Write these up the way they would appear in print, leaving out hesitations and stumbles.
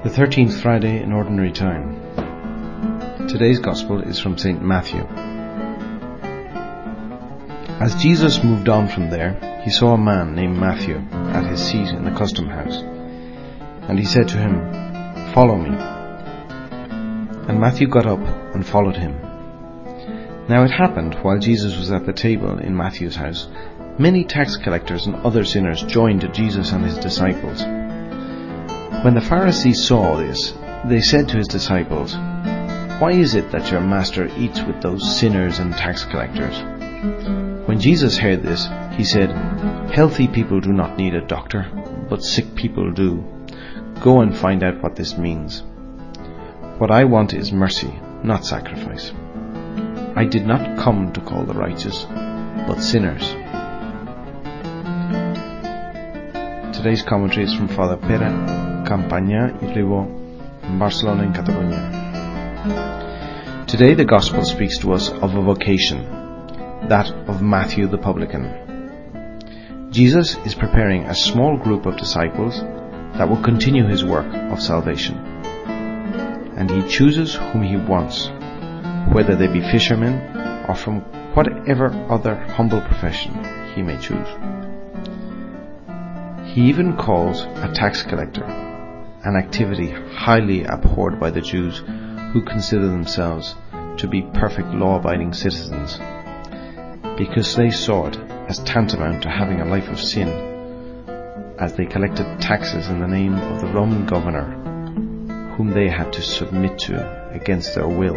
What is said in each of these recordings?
The 13th Friday in Ordinary Time. Today's Gospel is from St. Matthew. As Jesus moved on from there, he saw a man named Matthew at his seat in the custom house. And he said to him, "Follow me." And Matthew got up and followed him. Now it happened, while Jesus was at the table in Matthew's house, many tax collectors and other sinners joined Jesus and his disciples. When the Pharisees saw this, they said to his disciples, "Why is it that your master eats with those sinners and tax collectors?" When Jesus heard this, he said, "Healthy people do not need a doctor, but sick people do. Go and find out what this means. What I want is mercy, not sacrifice. I did not come to call the righteous, but sinners." Today's commentary is from Father Pere Campanya y Ribó in Barcelona in Catalonia. Today the Gospel speaks to us of a vocation, that of Matthew the publican. Jesus is preparing a small group of disciples that will continue his work of salvation. And he chooses whom he wants, whether they be fishermen or from whatever other humble profession he may choose. He even calls a tax collector, an activity highly abhorred by the Jews, who consider themselves to be perfect law-abiding citizens, because they saw it as tantamount to having a life of sin, as they collected taxes in the name of the Roman governor, whom they had to submit to against their will.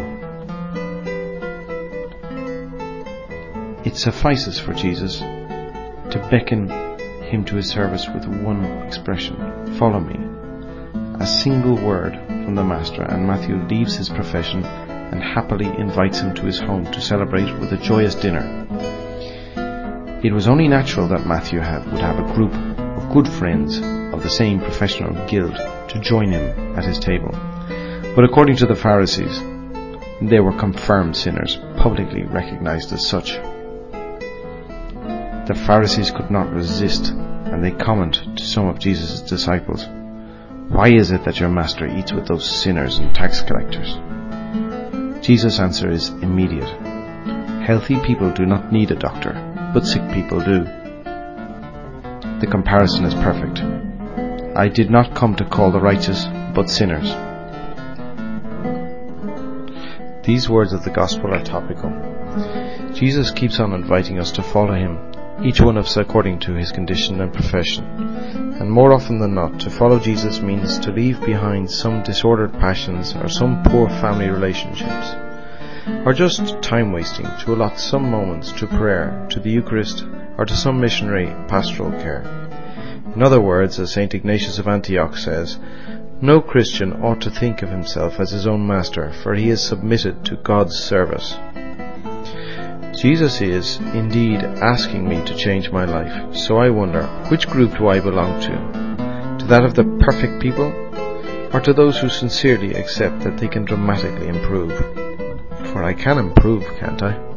It suffices for Jesus to beckon him to his service with one expression, "Follow me." A single word from the Master, and Matthew leaves his profession and happily invites him to his home to celebrate with a joyous dinner. It was only natural that Matthew would have a group of good friends of the same professional guild to join him at his table. But according to the Pharisees, they were confirmed sinners, publicly recognized as such. The Pharisees could not resist, and they comment to some of Jesus' disciples, "Why is it that your master eats with those sinners and tax collectors?" Jesus' answer is immediate. Healthy people do not need a doctor, but sick people do. The comparison is perfect. I did not come to call the righteous, but sinners. These words of the Gospel are topical. Jesus keeps on inviting us to follow him, each one of us according to his condition and profession. And more often than not, to follow Jesus means to leave behind some disordered passions or some poor family relationships, or just time wasting to allot some moments to prayer, to the Eucharist, or to some missionary pastoral care. In other words, as St. Ignatius of Antioch says, no Christian ought to think of himself as his own master, for he is submitted to God's service. Jesus is, indeed, asking me to change my life, so I wonder, which group do I belong to? To that of the perfect people, or to those who sincerely accept that they can dramatically improve? For I can improve, can't I?